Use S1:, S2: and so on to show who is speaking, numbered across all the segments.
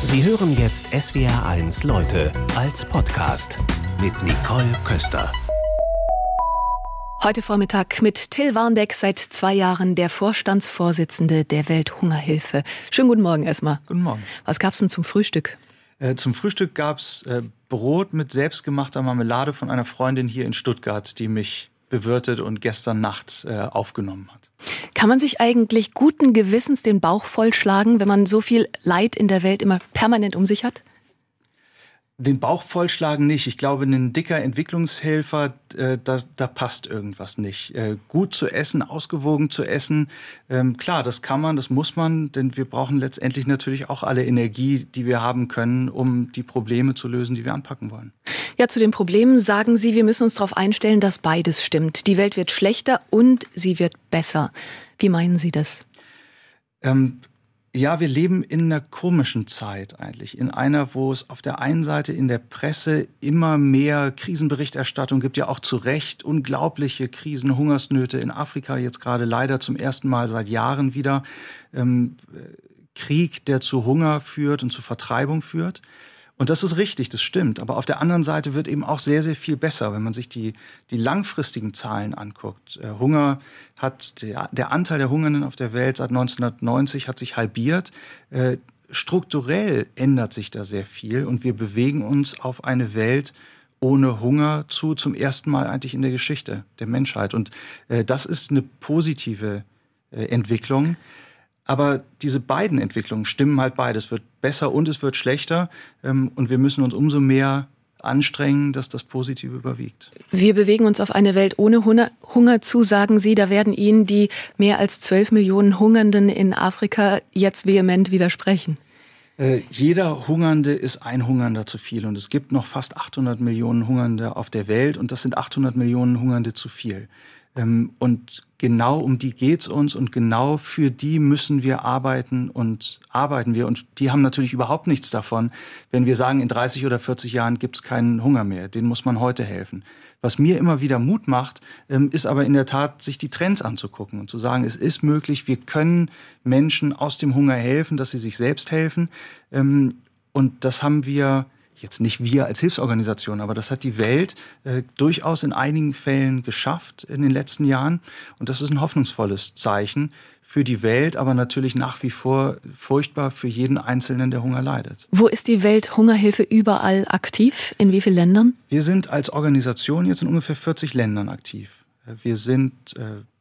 S1: Sie hören jetzt SWR1 Leute als Podcast mit Nicole Köster.
S2: Heute Vormittag mit Till Warnbeck, seit 2 Jahren der Vorstandsvorsitzende der Welthungerhilfe. Schönen guten Morgen erstmal.
S3: Guten Morgen.
S2: Was gab's denn zum Frühstück?
S3: Zum Frühstück gab's Brot mit selbstgemachter Marmelade von einer Freundin hier in Stuttgart, die mich bewirtet und gestern Nacht aufgenommen hat.
S2: Kann man sich eigentlich guten Gewissens den Bauch vollschlagen, wenn man so viel Leid in der Welt immer permanent um sich hat?
S3: Den Bauch vollschlagen nicht. Ich glaube, ein dicker Entwicklungshelfer, da passt irgendwas nicht. Gut zu essen, ausgewogen zu essen, klar, das kann man, das muss man, denn wir brauchen letztendlich natürlich auch alle Energie, die wir haben können, um die Probleme zu lösen, die wir anpacken wollen.
S2: Ja, zu den Problemen sagen Sie, wir müssen uns darauf einstellen, dass beides stimmt. Die Welt wird schlechter und sie wird besser. Wie meinen Sie das?
S3: Ja, wir leben in einer komischen Zeit eigentlich. In einer, wo es auf der einen Seite in der Presse immer mehr Krisenberichterstattung gibt, ja auch zu Recht unglaubliche Krisen, Hungersnöte in Afrika, jetzt gerade leider zum ersten Mal seit Jahren wieder. Krieg, der zu Hunger führt und zu Vertreibung führt. Und das ist richtig, das stimmt. Aber auf der anderen Seite wird eben auch sehr, sehr viel besser, wenn man sich die langfristigen Zahlen anguckt. Hunger hat, der Anteil der Hungernden auf der Welt seit 1990 hat sich halbiert. Strukturell ändert sich da sehr viel und wir bewegen uns auf eine Welt ohne Hunger zu, zum ersten Mal eigentlich in der Geschichte der Menschheit. Und das ist eine positive Entwicklung. Aber diese beiden Entwicklungen stimmen halt beide. Es wird besser und es wird schlechter. Und wir müssen uns umso mehr anstrengen, dass das Positive überwiegt.
S2: Wir bewegen uns auf eine Welt ohne Hunger zu, sagen Sie. Da werden Ihnen die mehr als 12 Millionen Hungernden in Afrika jetzt vehement widersprechen.
S3: Jeder Hungernde ist ein Hungernder zu viel. Und es gibt noch fast 800 Millionen Hungernde auf der Welt. Und das sind 800 Millionen Hungernde zu viel. Und genau um die geht's uns und genau für die müssen wir arbeiten und arbeiten wir. Und die haben natürlich überhaupt nichts davon, wenn wir sagen, in 30 oder 40 Jahren gibt's keinen Hunger mehr. Denen muss man heute helfen. Was mir immer wieder Mut macht, ist aber in der Tat, sich die Trends anzugucken und zu sagen, es ist möglich, wir können Menschen aus dem Hunger helfen, dass sie sich selbst helfen. Und das haben wir jetzt nicht wir als Hilfsorganisation, aber das hat die Welt durchaus in einigen Fällen geschafft in den letzten Jahren. Und das ist ein hoffnungsvolles Zeichen für die Welt, aber natürlich nach wie vor furchtbar für jeden Einzelnen, der Hunger leidet.
S2: Wo ist die Welthungerhilfe überall aktiv? In wie vielen Ländern?
S3: Wir sind als Organisation jetzt in ungefähr 40 Ländern aktiv. Wir sind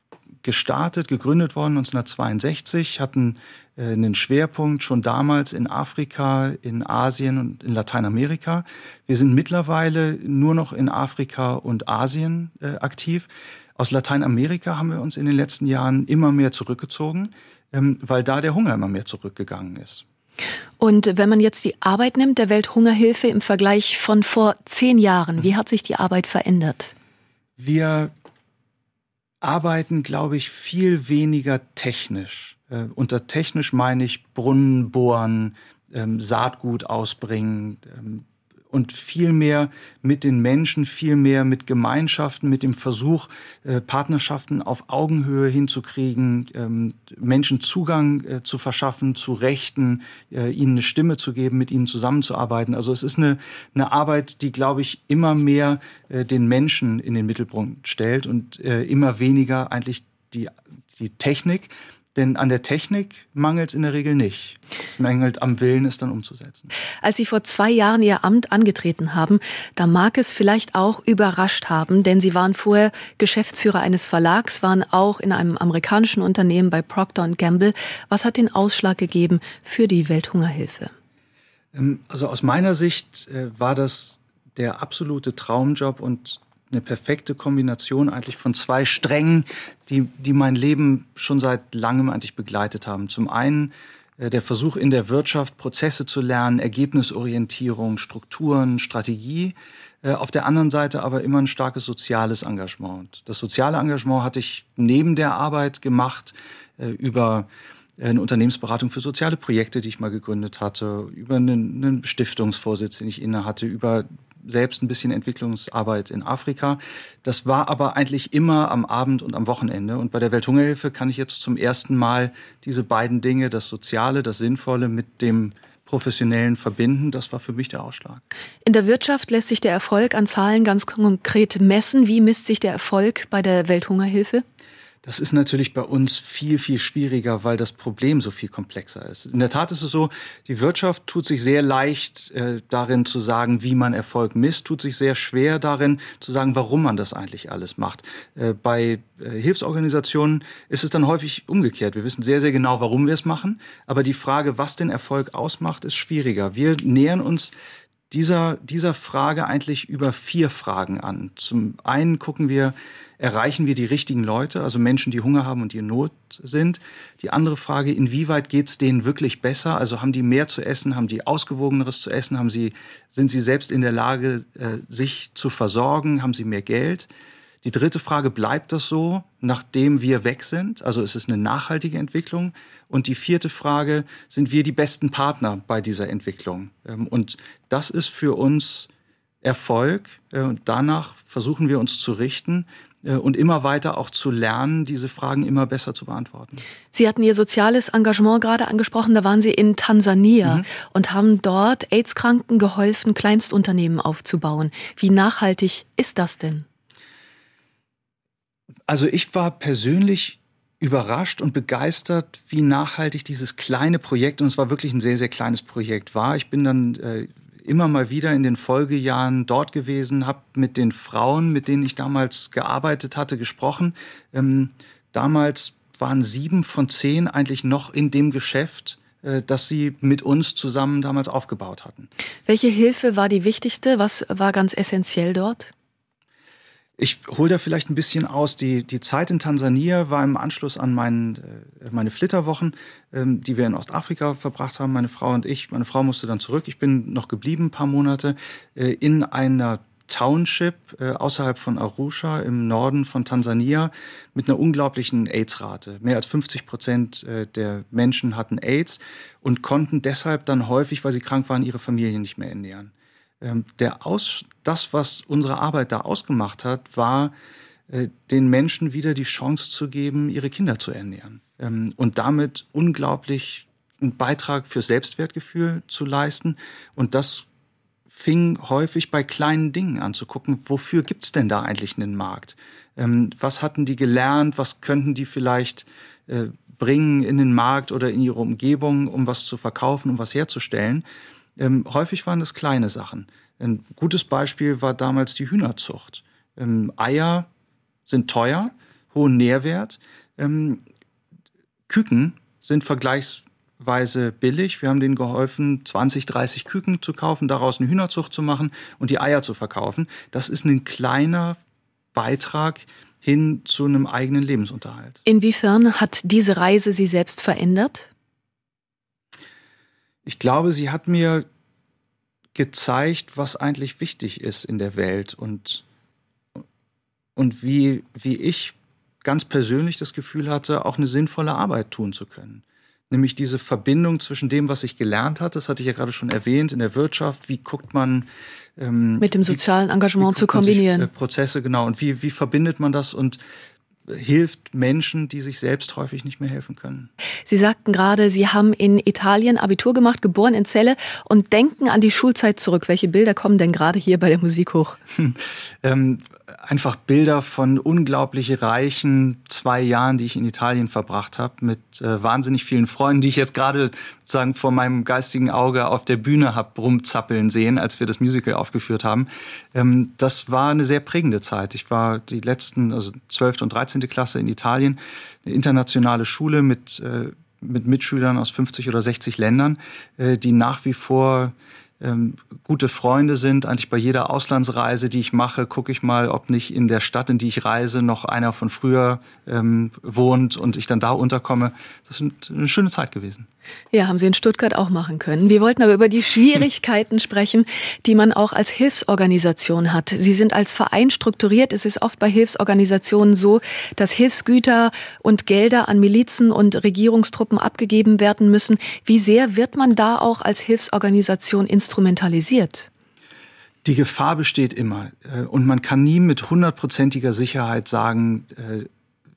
S3: gegründet worden 1962, hatten einen Schwerpunkt schon damals in Afrika, in Asien und in Lateinamerika. Wir sind mittlerweile nur noch in Afrika und Asien aktiv. Aus Lateinamerika haben wir uns in den letzten Jahren immer mehr zurückgezogen, weil da der Hunger immer mehr zurückgegangen ist.
S2: Und wenn man jetzt die Arbeit nimmt, der Welthungerhilfe im Vergleich von vor 10 Jahren, wie hat sich die Arbeit verändert?
S3: Wir arbeiten, glaube ich, viel weniger technisch. Unter technisch meine ich Brunnen bohren, Saatgut ausbringen und viel mehr mit den Menschen, viel mehr mit Gemeinschaften, mit dem Versuch, Partnerschaften auf Augenhöhe hinzukriegen, Menschen Zugang zu verschaffen, zu Rechten, ihnen eine Stimme zu geben, mit ihnen zusammenzuarbeiten. Also es ist eine Arbeit, die, glaube ich, immer mehr den Menschen in den Mittelpunkt stellt und immer weniger eigentlich die Technik. Denn an der Technik mangelt es in der Regel nicht. Es mangelt am Willen, es dann umzusetzen.
S2: Als Sie vor 2 Jahren Ihr Amt angetreten haben, da mag es vielleicht auch überrascht haben, denn Sie waren vorher Geschäftsführer eines Verlags, waren auch in einem amerikanischen Unternehmen bei Procter & Gamble. Was hat den Ausschlag gegeben für die Welthungerhilfe?
S3: Also aus meiner Sicht war das der absolute Traumjob und eine perfekte Kombination eigentlich von 2 Strängen, die mein Leben schon seit langem eigentlich begleitet haben. Zum einen der Versuch in der Wirtschaft, Prozesse zu lernen, Ergebnisorientierung, Strukturen, Strategie. Auf der anderen Seite aber immer ein starkes soziales Engagement. Das soziale Engagement hatte ich neben der Arbeit gemacht über eine Unternehmensberatung für soziale Projekte, die ich mal gegründet hatte, über einen Stiftungsvorsitz, den ich inne hatte, über selbst ein bisschen Entwicklungsarbeit in Afrika. Das war aber eigentlich immer am Abend und am Wochenende. Und bei der Welthungerhilfe kann ich jetzt zum ersten Mal diese beiden Dinge, das Soziale, das Sinnvolle mit dem Professionellen verbinden. Das war für mich der Ausschlag.
S2: In der Wirtschaft lässt sich der Erfolg an Zahlen ganz konkret messen. Wie misst sich der Erfolg bei der Welthungerhilfe?
S3: Das ist natürlich bei uns viel, viel schwieriger, weil das Problem so viel komplexer ist. In der Tat ist es so, die Wirtschaft tut sich sehr leicht darin zu sagen, wie man Erfolg misst, tut sich sehr schwer darin zu sagen, warum man das eigentlich alles macht. Bei Hilfsorganisationen ist es dann häufig umgekehrt. Wir wissen sehr, sehr genau, warum wir es machen, aber die Frage, was den Erfolg ausmacht, ist schwieriger. Wir nähern uns dieser Frage eigentlich über 4 Fragen an. Zum einen gucken wir, erreichen wir die richtigen Leute, also Menschen, die Hunger haben und die in Not sind? Die andere Frage, inwieweit geht es denen wirklich besser? Also haben die mehr zu essen, haben die Ausgewogeneres zu essen, sind sie selbst in der Lage, sich zu versorgen, haben sie mehr Geld? Die dritte Frage, bleibt das so, nachdem wir weg sind? Also ist es eine nachhaltige Entwicklung? Und die 4. Frage, sind wir die besten Partner bei dieser Entwicklung? Und das ist für uns Erfolg. Und danach versuchen wir uns zu richten und immer weiter auch zu lernen, diese Fragen immer besser zu beantworten.
S2: Sie hatten Ihr soziales Engagement gerade angesprochen. Da waren Sie in Tansania und haben dort AIDS-Kranken geholfen, Kleinstunternehmen aufzubauen. Wie nachhaltig ist das denn?
S3: Also ich war persönlich überrascht und begeistert, wie nachhaltig dieses kleine Projekt, und es war wirklich ein sehr, sehr kleines Projekt, war. Ich bin dann immer mal wieder in den Folgejahren dort gewesen, habe mit den Frauen, mit denen ich damals gearbeitet hatte, gesprochen. Damals waren 7 von 10 eigentlich noch in dem Geschäft, das sie mit uns zusammen damals aufgebaut hatten.
S2: Welche Hilfe war die wichtigste? Was war ganz essentiell dort?
S3: Ich hole da vielleicht ein bisschen aus. Die Zeit in Tansania war im Anschluss an meine Flitterwochen, die wir in Ostafrika verbracht haben, meine Frau und ich. Meine Frau musste dann zurück. Ich bin noch geblieben, ein paar Monate, in einer Township außerhalb von Arusha im Norden von Tansania mit einer unglaublichen AIDS-Rate. Mehr als 50% der Menschen hatten AIDS und konnten deshalb dann häufig, weil sie krank waren, ihre Familien nicht mehr ernähren. Das, was unsere Arbeit da ausgemacht hat, war, den Menschen wieder die Chance zu geben, ihre Kinder zu ernähren. Und damit unglaublich einen Beitrag für Selbstwertgefühl zu leisten. Und das fing häufig bei kleinen Dingen an zu gucken, wofür gibt's denn da eigentlich einen Markt? Was hatten die gelernt? Was könnten die vielleicht bringen in den Markt oder in ihre Umgebung, um was zu verkaufen, um was herzustellen? Häufig waren das kleine Sachen. Ein gutes Beispiel war damals die Hühnerzucht. Eier sind teuer, hohen Nährwert. Küken sind vergleichsweise billig. Wir haben denen geholfen, 20, 30 Küken zu kaufen, daraus eine Hühnerzucht zu machen und die Eier zu verkaufen. Das ist ein kleiner Beitrag hin zu einem eigenen Lebensunterhalt.
S2: Inwiefern hat diese Reise Sie selbst verändert?
S3: Ich glaube, sie hat mir gezeigt, was eigentlich wichtig ist in der Welt und wie ich ganz persönlich das Gefühl hatte, auch eine sinnvolle Arbeit tun zu können. Nämlich diese Verbindung zwischen dem, was ich gelernt hatte, das hatte ich ja gerade schon erwähnt, in der Wirtschaft, wie guckt man
S2: mit dem sozialen Engagement zu kombinieren.
S3: Prozesse, genau. Und wie verbindet man das und hilft Menschen, die sich selbst häufig nicht mehr helfen können.
S2: Sie sagten gerade, Sie haben in Italien Abitur gemacht, geboren in Celle und denken an die Schulzeit zurück. Welche Bilder kommen denn gerade hier bei der Musik hoch?
S3: Einfach Bilder von unglaublich reichen 2 Jahren, die ich in Italien verbracht habe, mit wahnsinnig vielen Freunden, die ich jetzt gerade sozusagen vor meinem geistigen Auge auf der Bühne habe rumzappeln sehen, als wir das Musical aufgeführt haben. Das war eine sehr prägende Zeit. Ich war die letzten, also 12. und 13. Klasse in Italien, eine internationale Schule mit Mitschülern aus 50 oder 60 Ländern, die nach wie vor gute Freunde sind. Eigentlich bei jeder Auslandsreise, die ich mache, gucke ich mal, ob nicht in der Stadt, in die ich reise, noch einer von früher wohnt und ich dann da unterkomme. Das ist eine schöne Zeit gewesen.
S2: Ja, haben Sie in Stuttgart auch machen können. Wir wollten aber über die Schwierigkeiten sprechen, die man auch als Hilfsorganisation hat. Sie sind als Verein strukturiert. Es ist oft bei Hilfsorganisationen so, dass Hilfsgüter und Gelder an Milizen und Regierungstruppen abgegeben werden müssen. Wie sehr wird man da auch als Hilfsorganisation instrumentalisiert?
S3: Die Gefahr besteht immer. Und man kann nie mit 100%iger Sicherheit sagen,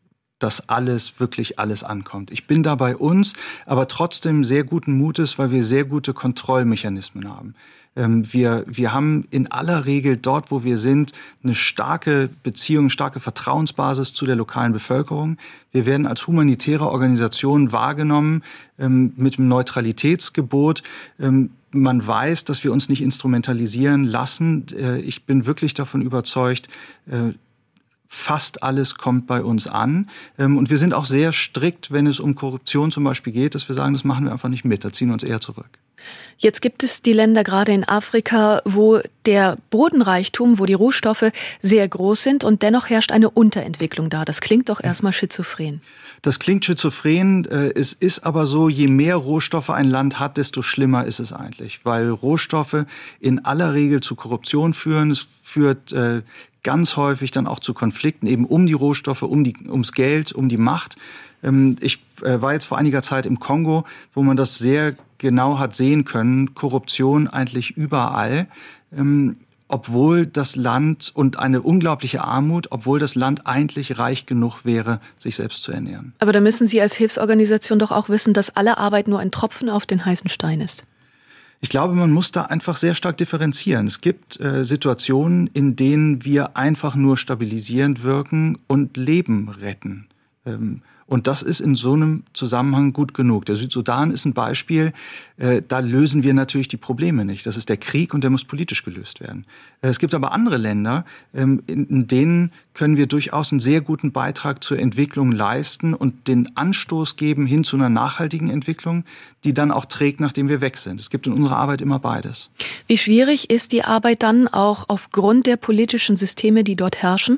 S3: dass wirklich alles ankommt. Ich bin da bei uns, aber trotzdem sehr guten Mutes, weil wir sehr gute Kontrollmechanismen haben. Wir haben in aller Regel dort, wo wir sind, eine starke Beziehung, starke Vertrauensbasis zu der lokalen Bevölkerung. Wir werden als humanitäre Organisation wahrgenommen mit dem Neutralitätsgebot. Man weiß, dass wir uns nicht instrumentalisieren lassen. Ich bin wirklich davon überzeugt, fast alles kommt bei uns an. Und wir sind auch sehr strikt, wenn es um Korruption zum Beispiel geht, dass wir sagen, das machen wir einfach nicht mit, da ziehen wir uns eher zurück.
S2: Jetzt gibt es die Länder gerade in Afrika, wo der Bodenreichtum, wo die Rohstoffe sehr groß sind und dennoch herrscht eine Unterentwicklung da. Das klingt doch erstmal schizophren. Das klingt schizophren.
S3: Es ist aber so, je mehr Rohstoffe ein Land hat, desto schlimmer ist es eigentlich. Weil Rohstoffe in aller Regel zu Korruption führen. Es führt ganz häufig dann auch zu Konflikten eben um die Rohstoffe, ums Geld, um die Macht. Ich war jetzt vor einiger Zeit im Kongo, wo man das sehr genau hat sehen können. Korruption eigentlich überall, obwohl das Land und eine unglaubliche Armut, obwohl das Land eigentlich reich genug wäre, sich selbst zu ernähren.
S2: Aber da müssen Sie als Hilfsorganisation doch auch wissen, dass alle Arbeit nur ein Tropfen auf den heißen Stein ist.
S3: Ich glaube, man muss da einfach sehr stark differenzieren. Es gibt Situationen, in denen wir einfach nur stabilisierend wirken und Leben retten. Und das ist in so einem Zusammenhang gut genug. Der Südsudan ist ein Beispiel, da lösen wir natürlich die Probleme nicht. Das ist der Krieg und der muss politisch gelöst werden. Es gibt aber andere Länder, in denen können wir durchaus einen sehr guten Beitrag zur Entwicklung leisten und den Anstoß geben hin zu einer nachhaltigen Entwicklung, die dann auch trägt, nachdem wir weg sind. Es gibt in unserer Arbeit immer beides.
S2: Wie schwierig ist die Arbeit dann auch aufgrund der politischen Systeme, die dort herrschen?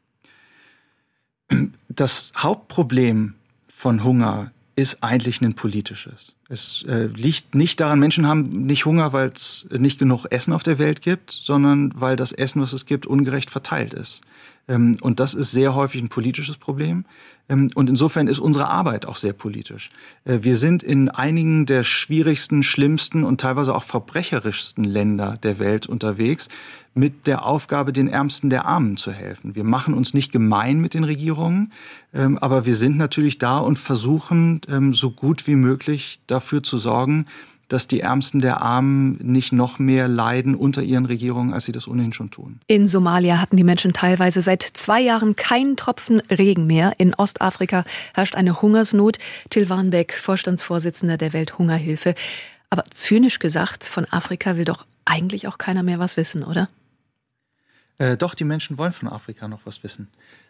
S3: Das Hauptproblem von Hunger ist eigentlich ein politisches. Es liegt nicht daran, Menschen haben nicht Hunger, weil es nicht genug Essen auf der Welt gibt, sondern weil das Essen, was es gibt, ungerecht verteilt ist. Und das ist sehr häufig ein politisches Problem. Und insofern ist unsere Arbeit auch sehr politisch. Wir sind in einigen der schwierigsten, schlimmsten und teilweise auch verbrecherischsten Länder der Welt unterwegs, mit der Aufgabe, den Ärmsten der Armen zu helfen. Wir machen uns nicht gemein mit den Regierungen, aber wir sind natürlich da und versuchen, so gut wie möglich dafür zu sorgen, dass die Ärmsten der Armen nicht noch mehr leiden unter ihren Regierungen, als sie das ohnehin schon tun.
S2: In Somalia hatten die Menschen teilweise seit 2 Jahren keinen Tropfen Regen mehr. In Ostafrika herrscht eine Hungersnot. Till Warnbeck, Vorstandsvorsitzender der Welthungerhilfe. Aber zynisch gesagt, von Afrika will doch eigentlich auch keiner mehr was wissen, oder?
S3: Doch, die Menschen wollen von Afrika noch was wissen.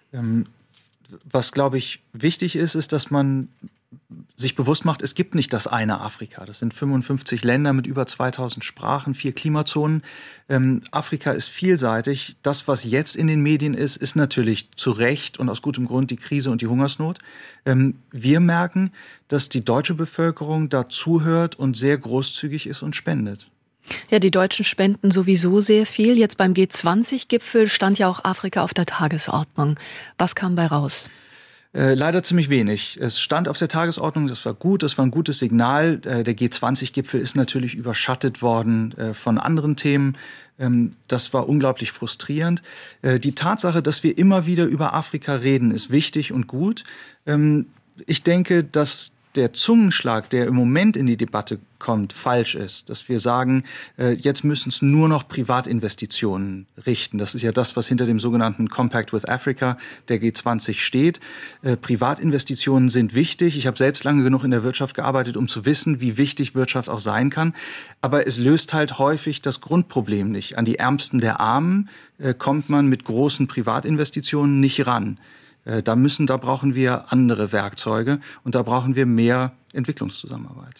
S3: Was, glaube ich, wichtig ist, ist, dass man sich bewusst macht, es gibt nicht das eine Afrika. Das sind 55 Länder mit über 2000 Sprachen, 4 Klimazonen. Afrika ist vielseitig. Das, was jetzt in den Medien ist, ist natürlich zu Recht und aus gutem Grund die Krise und die Hungersnot. Wir merken, dass die deutsche Bevölkerung da zuhört und sehr großzügig ist und spendet.
S2: Ja, die Deutschen spenden sowieso sehr viel. Jetzt beim G20-Gipfel stand ja auch Afrika auf der Tagesordnung. Was kam bei raus?
S3: Leider ziemlich wenig. Es stand auf der Tagesordnung, das war gut, das war ein gutes Signal. Der G20-Gipfel ist natürlich überschattet worden von anderen Themen. Das war unglaublich frustrierend. Die Tatsache, dass wir immer wieder über Afrika reden, ist wichtig und gut. Ich denke, dass der Zungenschlag, der im Moment in die Debatte kommt, falsch ist. Dass wir sagen, jetzt müssen es nur noch Privatinvestitionen richten. Das ist ja das, was hinter dem sogenannten Compact with Africa, der G20 steht. Privatinvestitionen sind wichtig. Ich habe selbst lange genug in der Wirtschaft gearbeitet, um zu wissen, wie wichtig Wirtschaft auch sein kann. Aber es löst halt häufig das Grundproblem nicht. An die Ärmsten der Armen kommt man mit großen Privatinvestitionen nicht ran. Da brauchen wir andere Werkzeuge und da brauchen wir mehr Entwicklungszusammenarbeit.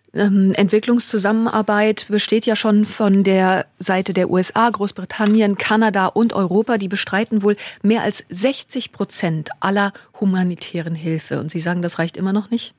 S2: Entwicklungszusammenarbeit besteht ja schon von der Seite der USA, Großbritannien, Kanada und Europa. Die bestreiten wohl mehr als 60% aller humanitären Hilfe. Und Sie sagen, das reicht immer noch nicht?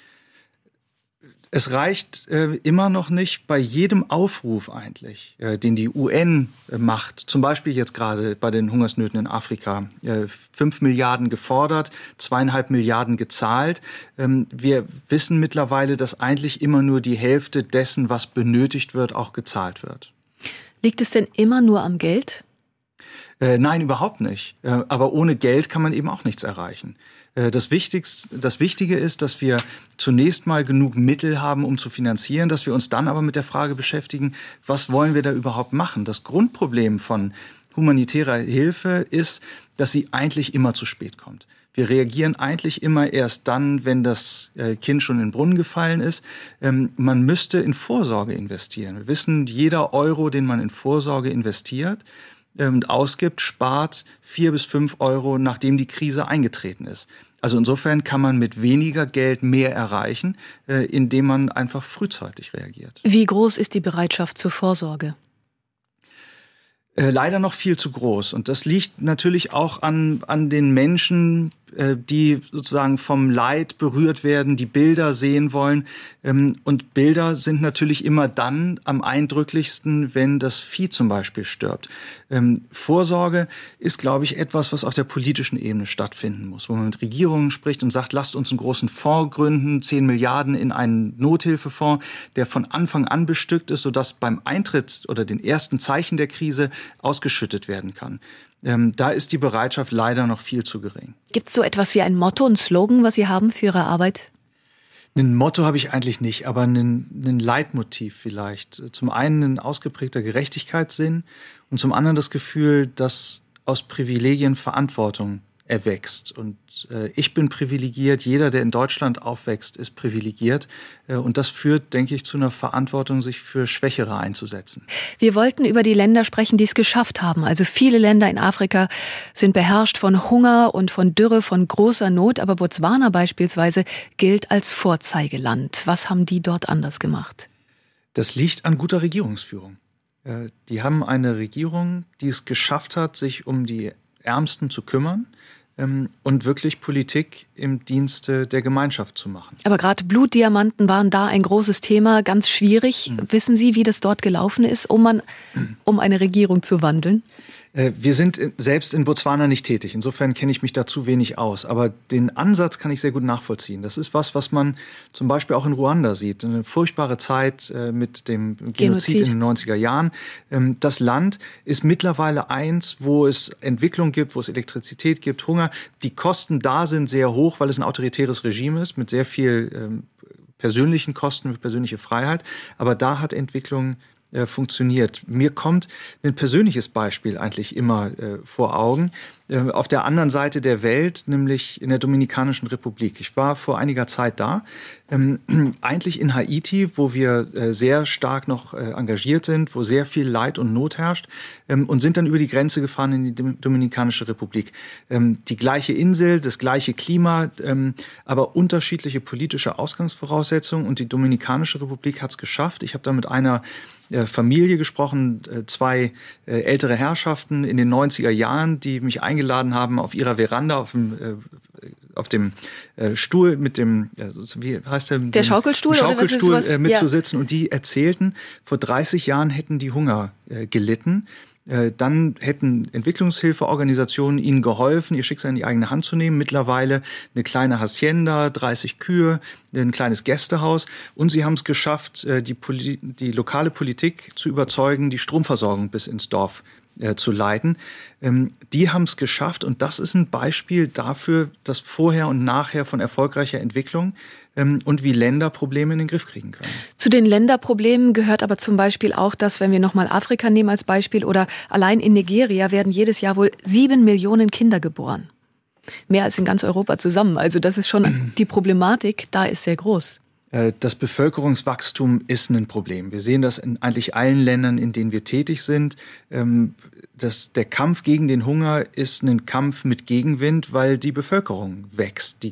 S3: Es reicht immer noch nicht bei jedem Aufruf eigentlich, den die UN macht. Zum Beispiel jetzt gerade bei den Hungersnöten in Afrika. 5 Milliarden gefordert, 2,5 Milliarden gezahlt. Wir wissen mittlerweile, dass eigentlich immer nur die Hälfte dessen, was benötigt wird, auch gezahlt wird.
S2: Liegt es denn immer nur am Geld?
S3: Nein, überhaupt nicht. Aber ohne Geld kann man eben auch nichts erreichen. Das Wichtige ist, dass wir zunächst mal genug Mittel haben, um zu finanzieren, dass wir uns dann aber mit der Frage beschäftigen, was wollen wir da überhaupt machen? Das Grundproblem von humanitärer Hilfe ist, dass sie eigentlich immer zu spät kommt. Wir reagieren eigentlich immer erst dann, wenn das Kind schon in den Brunnen gefallen ist. Man müsste in Vorsorge investieren. Wir wissen, jeder Euro, den man in Vorsorge investiert und ausgibt, spart 4 bis 5 Euro, nachdem die Krise eingetreten ist. Also insofern kann man mit weniger Geld mehr erreichen, indem man einfach frühzeitig reagiert.
S2: Wie groß ist die Bereitschaft zur Vorsorge?
S3: Leider noch viel zu groß. Und das liegt natürlich auch an den Menschen, die sozusagen vom Leid berührt werden, die Bilder sehen wollen. Und Bilder sind natürlich immer dann am eindrücklichsten, wenn das Vieh zum Beispiel stirbt. Vorsorge ist, glaube ich, etwas, was auf der politischen Ebene stattfinden muss, wo man mit Regierungen spricht und sagt, lasst uns einen großen Fonds gründen, 10 Milliarden in einen Nothilfefonds, der von Anfang an bestückt ist, sodass beim Eintritt oder den ersten Zeichen der Krise ausgeschüttet werden kann. Da ist die Bereitschaft leider noch viel zu gering. Gibt es so etwas wie ein Motto, ein Slogan, was Sie haben für Ihre Arbeit? Ein Motto habe ich eigentlich nicht, aber ein Leitmotiv vielleicht. Zum einen ein ausgeprägter Gerechtigkeitssinn und zum anderen das Gefühl, dass aus Privilegien Verantwortung erwächst. Und ich bin privilegiert, jeder, der in Deutschland aufwächst, ist privilegiert. Und das führt, denke ich, zu einer Verantwortung, sich für Schwächere einzusetzen. Wir wollten über die Länder sprechen, die es geschafft haben. Also viele Länder in Afrika sind beherrscht von Hunger und von Dürre, von großer Not. Aber Botswana beispielsweise gilt als Vorzeigeland. Was haben die dort anders gemacht? Das liegt an guter Regierungsführung. Die haben eine Regierung, die es geschafft hat, sich um die Ärmsten zu kümmern und wirklich Politik im Dienste der Gemeinschaft zu machen. Aber gerade Blutdiamanten waren da ein großes Thema, ganz schwierig. Wissen Sie, wie das dort gelaufen ist, um eine Regierung zu wandeln? Wir sind selbst in Botswana nicht tätig. Insofern kenne ich mich da zu wenig aus. Aber den Ansatz kann ich sehr gut nachvollziehen. Das ist was man zum Beispiel auch in Ruanda sieht. Eine furchtbare Zeit mit dem Genozid in den 90er Jahren. Das Land ist mittlerweile eins, wo es Entwicklung gibt, wo es Elektrizität gibt, Hunger. Die Kosten da sind sehr hoch, weil es ein autoritäres Regime ist mit sehr viel persönlichen Kosten für persönliche Freiheit. Aber da hat Entwicklung funktioniert. Mir kommt ein persönliches Beispiel eigentlich immer vor Augen. Auf der anderen Seite der Welt, nämlich in der Dominikanischen Republik. Ich war vor einiger Zeit da, eigentlich in Haiti, wo wir sehr stark noch engagiert sind, wo sehr viel Leid und Not herrscht und sind dann über die Grenze gefahren in die Dominikanische Republik. Die gleiche Insel, das gleiche Klima, aber unterschiedliche politische Ausgangsvoraussetzungen und die Dominikanische Republik hat es geschafft. Ich habe da mit einer Familie gesprochen, 2 ältere Herrschaften in den 90er Jahren, die mich eingeladen haben, auf ihrer Veranda auf dem Stuhl mit dem, wie heißt der Schaukelstuhl
S2: oder was ist was?
S3: Mitzusitzen. Ja. Und die erzählten, vor 30 Jahren hätten die Hunger gelitten. Dann hätten Entwicklungshilfeorganisationen ihnen geholfen, ihr Schicksal in die eigene Hand zu nehmen. Mittlerweile eine kleine Hacienda, 30 Kühe, ein kleines Gästehaus. Und sie haben es geschafft, die lokale Politik zu überzeugen, die Stromversorgung bis ins Dorf zu leiten. Die haben es geschafft und das ist ein Beispiel dafür, dass vorher und nachher von erfolgreicher Entwicklung und wie Länder Probleme in den Griff kriegen können. Zu den Länderproblemen gehört aber zum Beispiel auch, dass, wenn wir nochmal Afrika nehmen als Beispiel oder allein in Nigeria werden jedes Jahr wohl 7 Millionen Kinder geboren. Mehr als in ganz Europa zusammen. Also das ist schon die Problematik, da ist sehr groß. Das Bevölkerungswachstum ist ein Problem. Wir sehen das in eigentlich allen Ländern, in denen wir tätig sind. Der Kampf gegen den Hunger ist ein Kampf mit Gegenwind, weil die Bevölkerung wächst,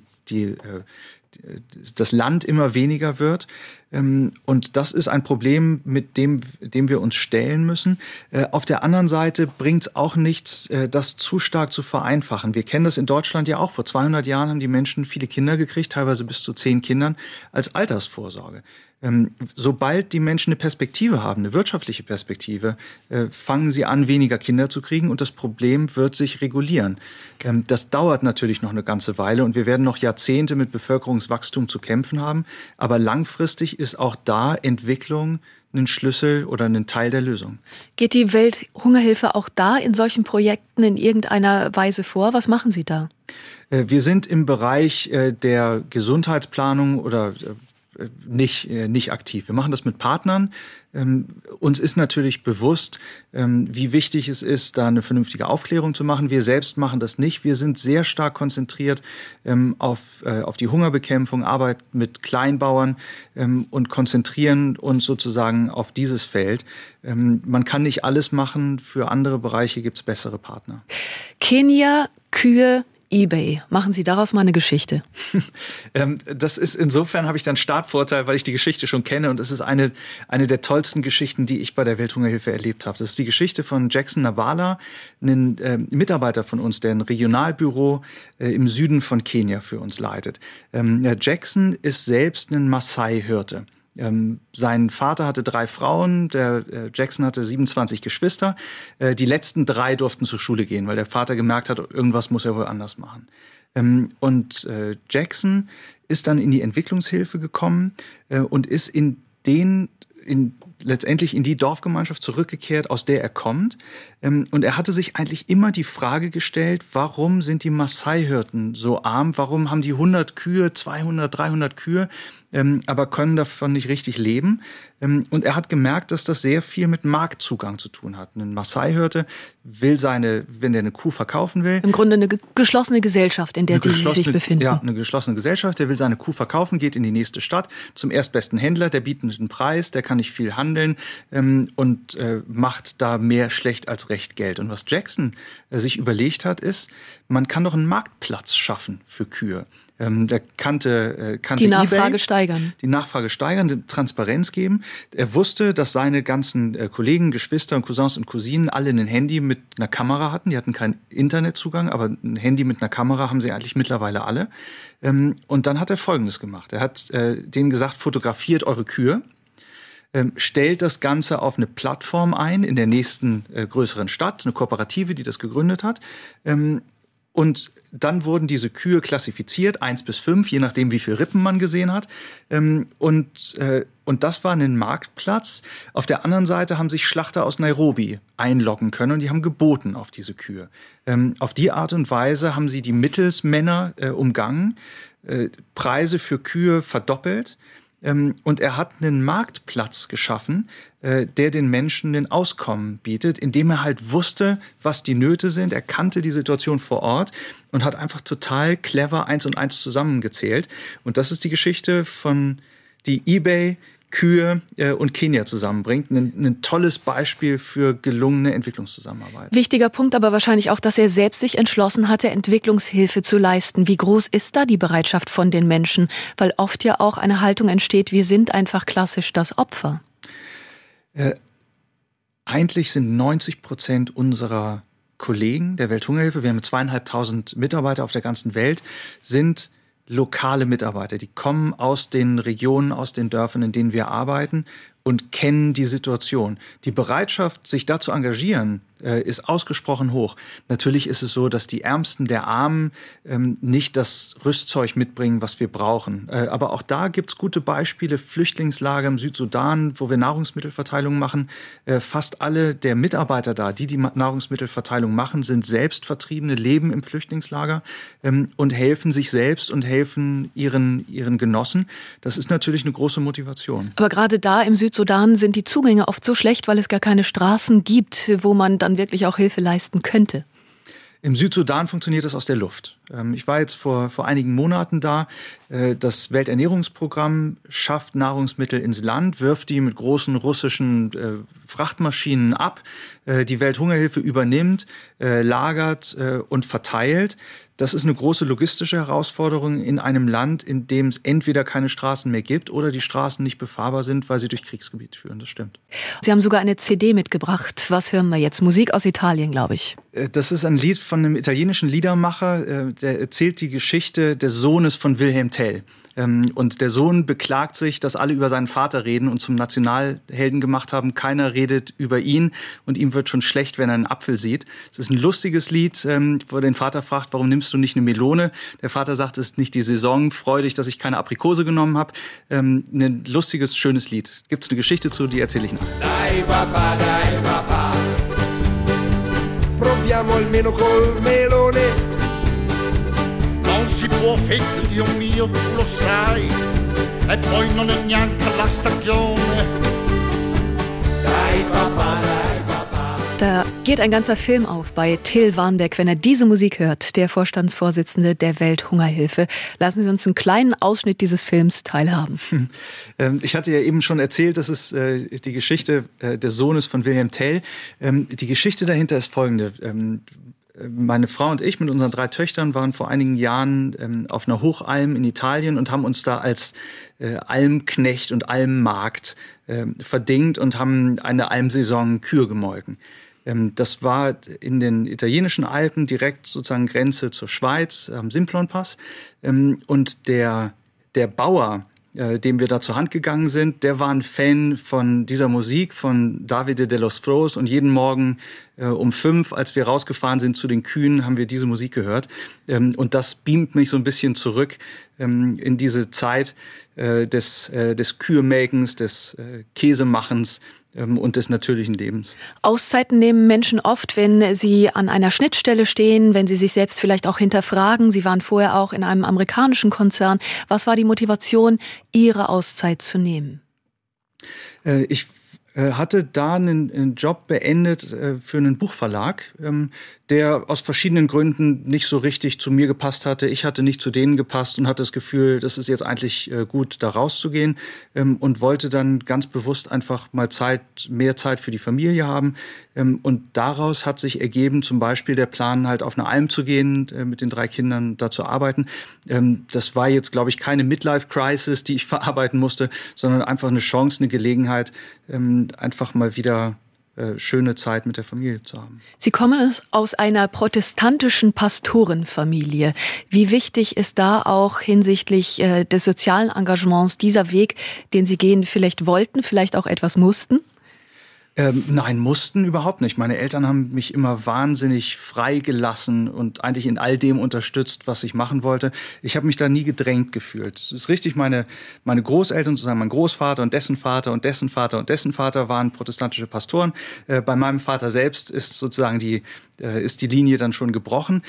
S3: das Land immer weniger wird. Und das ist ein Problem, mit dem wir uns stellen müssen. Auf der anderen Seite bringt es auch nichts, das zu stark zu vereinfachen. Wir kennen das in Deutschland ja auch. Vor 200 Jahren haben die Menschen viele Kinder gekriegt, teilweise bis zu 10 Kindern, als Altersvorsorge. Sobald die Menschen eine Perspektive haben, eine wirtschaftliche Perspektive, fangen sie an, weniger Kinder zu kriegen und das Problem wird sich regulieren. Das dauert natürlich noch eine ganze Weile und wir werden noch Jahrzehnte mit Bevölkerungswachstum zu kämpfen haben. Aber langfristig ist auch da Entwicklung ein Schlüssel oder ein Teil der Lösung.
S2: Geht die Welthungerhilfe auch da in solchen Projekten in irgendeiner Weise vor? Was machen Sie da?
S3: Wir sind im Bereich der Gesundheitsplanung oder nicht aktiv. Wir machen das mit Partnern. Uns ist natürlich bewusst, wie wichtig es ist, da eine vernünftige Aufklärung zu machen. Wir selbst machen das nicht. Wir sind sehr stark konzentriert auf die Hungerbekämpfung, Arbeit mit Kleinbauern und konzentrieren uns sozusagen auf dieses Feld. Man kann nicht alles machen. Für andere Bereiche gibt es bessere Partner.
S2: Kenia, Kühe, eBay. Machen Sie daraus mal eine Geschichte?
S3: Das ist insofern, habe ich dann Startvorteil, weil ich die Geschichte schon kenne und es ist eine der tollsten Geschichten, die ich bei der Welthungerhilfe erlebt habe. Das ist die Geschichte von Jackson Nabala, ein Mitarbeiter von uns, der ein Regionalbüro im Süden von Kenia für uns leitet. Jackson ist selbst ein Maasai-Hirte. Sein Vater hatte 3 Frauen, der Jackson hatte 27 Geschwister. Die letzten 3 durften zur Schule gehen, weil der Vater gemerkt hat, irgendwas muss er wohl anders machen. Und Jackson ist dann in die Entwicklungshilfe gekommen und ist letztendlich in die Dorfgemeinschaft zurückgekehrt, aus der er kommt. Und er hatte sich eigentlich immer die Frage gestellt, warum sind die Maasai-Hirten so arm? Warum haben die 100 Kühe, 200, 300 Kühe, aber können davon nicht richtig leben? Und er hat gemerkt, dass das sehr viel mit Marktzugang zu tun hat. Ein Maasai-Hirte will wenn er eine Kuh verkaufen will.
S2: Im Grunde eine geschlossene Gesellschaft, in der die sich befinden.
S3: Ja, eine geschlossene Gesellschaft. Der will seine Kuh verkaufen, geht in die nächste Stadt zum erstbesten Händler, der bietet einen Preis, der kann nicht viel handeln und macht da mehr schlecht als recht Geld. Und was Jackson sich überlegt hat, ist, man kann doch einen Marktplatz schaffen für Kühe. Der kannte
S2: die Nachfrage
S3: eBay,
S2: steigern.
S3: Die Nachfrage steigern, Transparenz geben. Er wusste, dass seine ganzen Kollegen, Geschwister und Cousins und Cousinen alle ein Handy mit einer Kamera hatten. Die hatten keinen Internetzugang, aber ein Handy mit einer Kamera haben sie eigentlich mittlerweile alle. Und dann hat er Folgendes gemacht. Er hat denen gesagt, fotografiert eure Kühe. Stellt das Ganze auf eine Plattform ein in der nächsten größeren Stadt, eine Kooperative, die das gegründet hat. Und dann wurden diese Kühe klassifiziert, 1 bis 5, je nachdem, wie viel Rippen man gesehen hat. Und das war ein Marktplatz. Auf der anderen Seite haben sich Schlachter aus Nairobi einloggen können und die haben geboten auf diese Kühe. Auf die Art und Weise haben sie die Mittelsmänner umgangen, Preise für Kühe verdoppelt. Und er hat einen Marktplatz geschaffen, der den Menschen ein Auskommen bietet, indem er halt wusste, was die Nöte sind. Er kannte die Situation vor Ort und hat einfach total clever 1 und 1 zusammengezählt. Und das ist die Geschichte von die eBay, Kühe und Kenia zusammenbringt. Ein tolles Beispiel für gelungene Entwicklungszusammenarbeit.
S2: Wichtiger Punkt aber wahrscheinlich auch, dass er selbst sich entschlossen hatte, Entwicklungshilfe zu leisten. Wie groß ist da die Bereitschaft von den Menschen? Weil oft ja auch eine Haltung entsteht, wir sind einfach klassisch das Opfer.
S3: Eigentlich sind 90% unserer Kollegen der Welthungerhilfe, wir haben 2.500 Mitarbeiter auf der ganzen Welt, sind lokale Mitarbeiter. Die kommen aus den Regionen, aus den Dörfern, in denen wir arbeiten und kennen die Situation. Die Bereitschaft, sich da zu engagieren, ist ausgesprochen hoch. Natürlich ist es so, dass die Ärmsten der Armen nicht das Rüstzeug mitbringen, was wir brauchen. Aber auch da gibt's gute Beispiele. Flüchtlingslager im Südsudan, wo wir Nahrungsmittelverteilung machen. Fast alle der Mitarbeiter da, die Nahrungsmittelverteilung machen, sind Selbstvertriebene, leben im Flüchtlingslager und helfen sich selbst und helfen ihren Genossen. Das ist natürlich eine große Motivation.
S2: Aber gerade da im Südsudan sind die Zugänge oft so schlecht, weil es gar keine Straßen gibt, wo man dann wirklich auch Hilfe leisten könnte.
S3: Im Südsudan funktioniert das aus der Luft. Ich war jetzt vor einigen Monaten da. Das Welternährungsprogramm schafft Nahrungsmittel ins Land, wirft die mit großen russischen Frachtmaschinen ab. Die Welthungerhilfe übernimmt, lagert und verteilt. Das ist eine große logistische Herausforderung in einem Land, in dem es entweder keine Straßen mehr gibt oder die Straßen nicht befahrbar sind, weil sie durch Kriegsgebiet führen. Das stimmt.
S2: Sie haben sogar eine CD mitgebracht. Was hören wir jetzt? Musik aus Italien, glaube ich.
S3: Das ist ein Lied von einem italienischen Liedermacher, der erzählt die Geschichte des Sohnes von Wilhelm Tell. Und der Sohn beklagt sich, dass alle über seinen Vater reden und zum Nationalhelden gemacht haben. Keiner redet über ihn und ihm wird schon schlecht, wenn er einen Apfel sieht. Es ist ein lustiges Lied, wo den Vater fragt, warum nimmst du nicht eine Melone? Der Vater sagt, es ist nicht die Saison, freu dich, dass ich keine Aprikose genommen habe. Ein lustiges, schönes Lied. Gibt es eine Geschichte zu, die erzähle ich nach.
S4: Dai papà, proviamo almeno col melone.
S5: Non si può, figlio mio, tu lo sai, e poi non è neanche la stagione.
S4: Dai papà, dai papà.
S2: Da geht ein ganzer Film auf bei Till Warnberg, wenn er diese Musik hört, der Vorstandsvorsitzende der Welthungerhilfe. Lassen Sie uns einen kleinen Ausschnitt dieses Films teilhaben.
S3: Ich hatte ja eben schon erzählt, das ist die Geschichte des Sohnes von Wilhelm Tell. Die Geschichte dahinter ist folgende. Meine Frau und ich mit unseren 3 Töchtern waren vor einigen Jahren auf einer Hochalm in Italien und haben uns da als Almknecht und Almmarkt verdingt und haben eine Almsaison Kühe gemolken. Das war in den italienischen Alpen direkt sozusagen Grenze zur Schweiz, am Simplonpass. Und der Bauer, dem wir da zur Hand gegangen sind, der war ein Fan von dieser Musik, von Davide de los Fros. Und jeden Morgen um 5, als wir rausgefahren sind zu den Kühen, haben wir diese Musik gehört. Und das beamt mich so ein bisschen zurück in diese Zeit des Kühemelkens, des Käsemachens und des natürlichen Lebens.
S2: Auszeiten nehmen Menschen oft, wenn sie an einer Schnittstelle stehen, wenn sie sich selbst vielleicht auch hinterfragen. Sie waren vorher auch in einem amerikanischen Konzern. Was war die Motivation, Ihre Auszeit zu nehmen?
S3: Ich hatte da einen Job beendet für einen Buchverlag, der aus verschiedenen Gründen nicht so richtig zu mir gepasst hatte. Ich hatte nicht zu denen gepasst und hatte das Gefühl, das ist jetzt eigentlich gut, da rauszugehen, und wollte dann ganz bewusst einfach mal mehr Zeit für die Familie haben. Und daraus hat sich ergeben, zum Beispiel der Plan, halt auf eine Alm zu gehen, mit den 3 Kindern da zu arbeiten. Das war jetzt, glaube ich, keine Midlife-Crisis, die ich verarbeiten musste, sondern einfach eine Chance, eine Gelegenheit, einfach mal wieder schöne Zeit mit der Familie zu haben.
S2: Sie kommen aus einer protestantischen Pastorenfamilie. Wie wichtig ist da auch hinsichtlich des sozialen Engagements dieser Weg, den Sie gehen, vielleicht wollten, vielleicht auch etwas mussten?
S3: Nein, mussten überhaupt nicht. Meine Eltern haben mich immer wahnsinnig frei gelassen und eigentlich in all dem unterstützt, was ich machen wollte. Ich habe mich da nie gedrängt gefühlt. Es ist richtig, meine Großeltern, sozusagen mein Großvater und dessen Vater und dessen Vater und dessen Vater waren protestantische Pastoren. Bei meinem Vater selbst ist sozusagen die Linie dann schon gebrochen.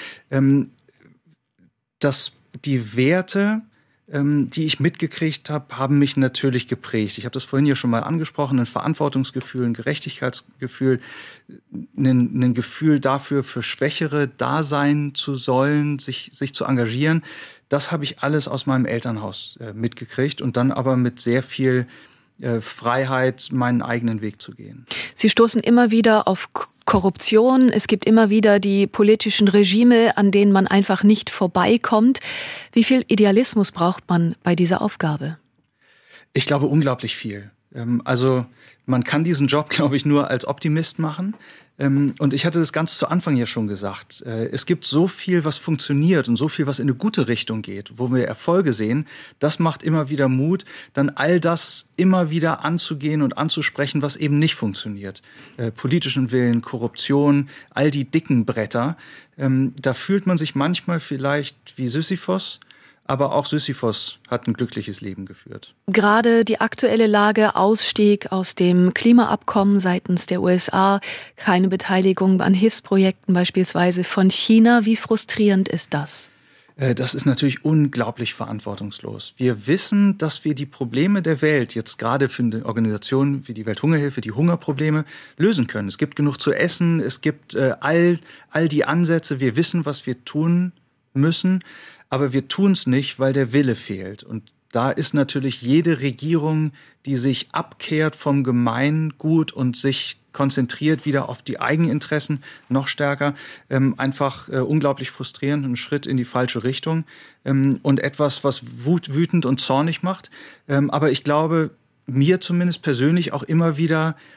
S3: Die Werte, die ich mitgekriegt habe, haben mich natürlich geprägt. Ich habe das vorhin ja schon mal angesprochen, ein Verantwortungsgefühl, ein Gerechtigkeitsgefühl, ein Gefühl dafür, für Schwächere da sein zu sollen, sich zu engagieren. Das habe ich alles aus meinem Elternhaus mitgekriegt und dann aber mit sehr viel Freiheit, meinen eigenen Weg zu gehen.
S2: Sie stoßen immer wieder auf Korruption. Es gibt immer wieder die politischen Regime, an denen man einfach nicht vorbeikommt. Wie viel Idealismus braucht man bei dieser Aufgabe?
S3: Ich glaube, unglaublich viel. Also man kann diesen Job, glaube ich, nur als Optimist machen. Und ich hatte das ganz zu Anfang ja schon gesagt. Es gibt so viel, was funktioniert und so viel, was in eine gute Richtung geht, wo wir Erfolge sehen. Das macht immer wieder Mut, dann all das immer wieder anzugehen und anzusprechen, was eben nicht funktioniert. Politischen Willen, Korruption, all die dicken Bretter. Da fühlt man sich manchmal vielleicht wie Sisyphos. Aber auch Sisyphos hat ein glückliches Leben geführt.
S2: Gerade die aktuelle Lage, Ausstieg aus dem Klimaabkommen seitens der USA, keine Beteiligung an Hilfsprojekten beispielsweise von China. Wie frustrierend ist das?
S3: Das ist natürlich unglaublich verantwortungslos. Wir wissen, dass wir die Probleme der Welt, jetzt gerade für eine Organisation wie die Welthungerhilfe, die Hungerprobleme lösen können. Es gibt genug zu essen, es gibt all die Ansätze. Wir wissen, was wir tun müssen. Aber wir tun es nicht, weil der Wille fehlt. Und da ist natürlich jede Regierung, die sich abkehrt vom Gemeingut und sich konzentriert wieder auf die Eigeninteressen noch stärker, einfach unglaublich frustrierend, ein Schritt in die falsche Richtung und etwas, was wütend und zornig macht. Aber ich glaube, mir zumindest persönlich auch immer wieder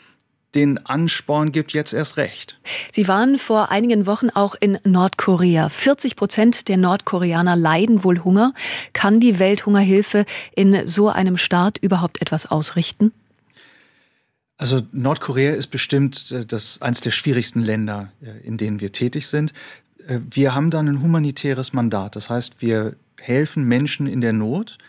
S3: den Ansporn gibt, jetzt erst recht.
S2: Sie waren vor einigen Wochen auch in Nordkorea. 40% der Nordkoreaner leiden wohl Hunger. Kann die Welthungerhilfe in so einem Staat überhaupt etwas ausrichten?
S3: Also Nordkorea ist bestimmt eines der schwierigsten Länder, in denen wir tätig sind. Wir haben dann ein humanitäres Mandat. Das heißt, wir helfen Menschen in der Not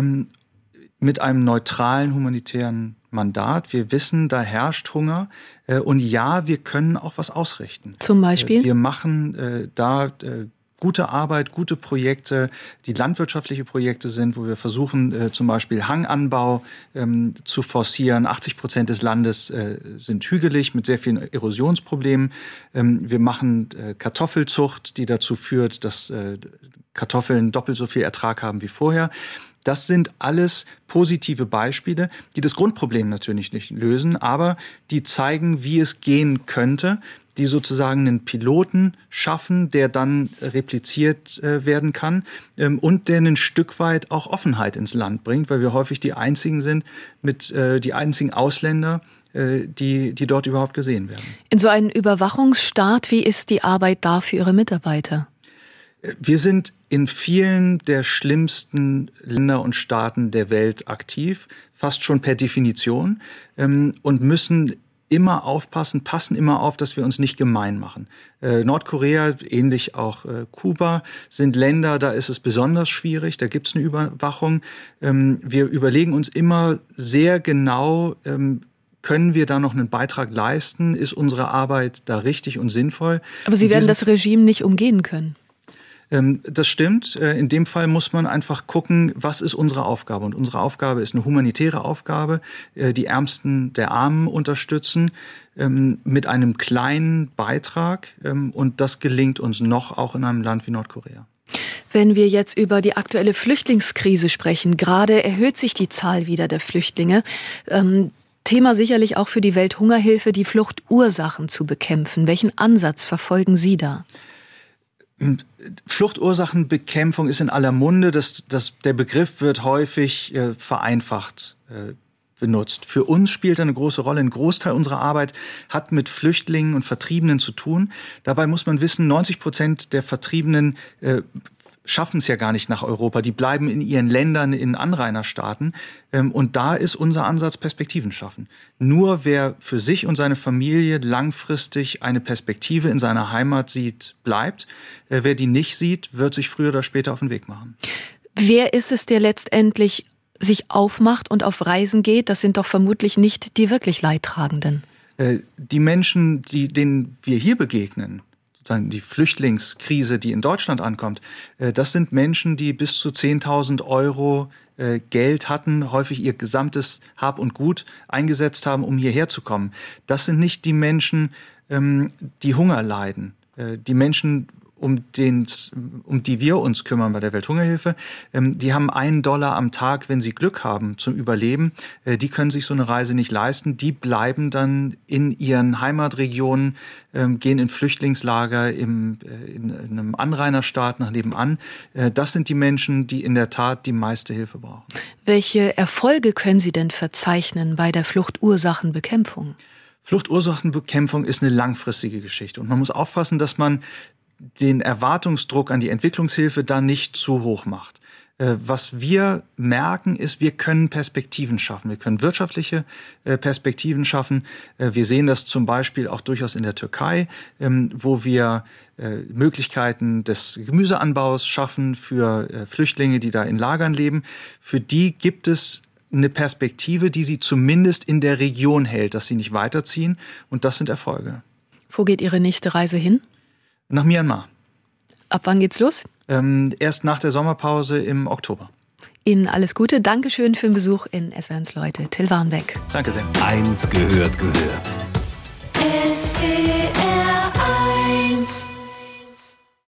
S3: mit einem neutralen humanitären Mandat. Wir wissen, da herrscht Hunger. Und ja, wir können auch was ausrichten.
S2: Zum Beispiel?
S3: Wir machen gute Arbeit, gute Projekte, die landwirtschaftliche Projekte sind, wo wir versuchen, zum Beispiel Hanganbau zu forcieren. 80% des Landes sind hügelig mit sehr vielen Erosionsproblemen. Wir machen Kartoffelzucht, die dazu führt, dass Kartoffeln doppelt so viel Ertrag haben wie vorher. Das sind alles positive Beispiele, die das Grundproblem natürlich nicht lösen, aber die zeigen, wie es gehen könnte, die sozusagen einen Piloten schaffen, der dann repliziert werden kann und der ein Stück weit auch Offenheit ins Land bringt, weil wir häufig die einzigen sind, die einzigen Ausländer, die dort überhaupt gesehen werden.
S2: In so einem Überwachungsstaat, wie ist die Arbeit da für Ihre Mitarbeiter?
S3: Wir sind in vielen der schlimmsten Länder und Staaten der Welt aktiv, fast schon per Definition, und müssen immer aufpassen, passen immer auf, dass wir uns nicht gemein machen. Nordkorea, ähnlich auch Kuba, sind Länder, da ist es besonders schwierig, da gibt es eine Überwachung. Wir überlegen uns immer sehr genau, können wir da noch einen Beitrag leisten? Ist unsere Arbeit da richtig und sinnvoll?
S2: Aber Sie werden das Regime nicht umgehen können.
S3: Das stimmt. In dem Fall muss man einfach gucken, was ist unsere Aufgabe? Und unsere Aufgabe ist eine humanitäre Aufgabe, die Ärmsten der Armen unterstützen, mit einem kleinen Beitrag. Und das gelingt uns noch, auch in einem Land wie Nordkorea.
S2: Wenn wir jetzt über die aktuelle Flüchtlingskrise sprechen, gerade erhöht sich die Zahl wieder der Flüchtlinge. Thema sicherlich auch für die Welthungerhilfe, die Fluchtursachen zu bekämpfen. Welchen Ansatz verfolgen Sie da?
S3: Fluchtursachenbekämpfung ist in aller Munde. Der Begriff wird häufig vereinfacht benutzt. Für uns spielt er eine große Rolle. Ein Großteil unserer Arbeit hat mit Flüchtlingen und Vertriebenen zu tun. Dabei muss man wissen, 90% der Vertriebenen schaffen es ja gar nicht nach Europa. Die bleiben in ihren Ländern, in Anrainerstaaten. Und da ist unser Ansatz Perspektiven schaffen. Nur wer für sich und seine Familie langfristig eine Perspektive in seiner Heimat sieht, bleibt. Wer die nicht sieht, wird sich früher oder später auf den Weg machen.
S2: Wer ist es, der letztendlich sich aufmacht und auf Reisen geht? Das sind doch vermutlich nicht die wirklich Leidtragenden.
S3: Die Menschen, denen wir hier begegnen, sozusagen die Flüchtlingskrise, die in Deutschland ankommt, das sind Menschen, die bis zu 10.000 Euro Geld hatten, häufig ihr gesamtes Hab und Gut eingesetzt haben, um hierher zu kommen. Das sind nicht die Menschen, die Hunger leiden. Die Menschen, um die wir uns kümmern bei der Welthungerhilfe, die haben $1 am Tag, wenn sie Glück haben, zum Überleben. Die können sich so eine Reise nicht leisten. Die bleiben dann in ihren Heimatregionen, gehen in Flüchtlingslager in einem Anrainerstaat nach nebenan. Das sind die Menschen, die in der Tat die meiste Hilfe brauchen.
S2: Welche Erfolge können Sie denn verzeichnen bei der Fluchtursachenbekämpfung?
S3: Fluchtursachenbekämpfung ist eine langfristige Geschichte. Und man muss aufpassen, dass man den Erwartungsdruck an die Entwicklungshilfe da nicht zu hoch macht. Was wir merken, ist, wir können Perspektiven schaffen. Wir können wirtschaftliche Perspektiven schaffen. Wir sehen das zum Beispiel auch durchaus in der Türkei, wo wir Möglichkeiten des Gemüseanbaus schaffen für Flüchtlinge, die da in Lagern leben. Für die gibt es eine Perspektive, die sie zumindest in der Region hält, dass sie nicht weiterziehen. Und das sind Erfolge.
S2: Wo geht Ihre nächste Reise hin?
S3: Nach Myanmar.
S2: Ab wann geht's los?
S3: Erst nach der Sommerpause im Oktober.
S2: Ihnen alles Gute. Dankeschön für den Besuch in SWR1 Leute. Till Warnbeck.
S3: Danke sehr.
S1: Eins gehört.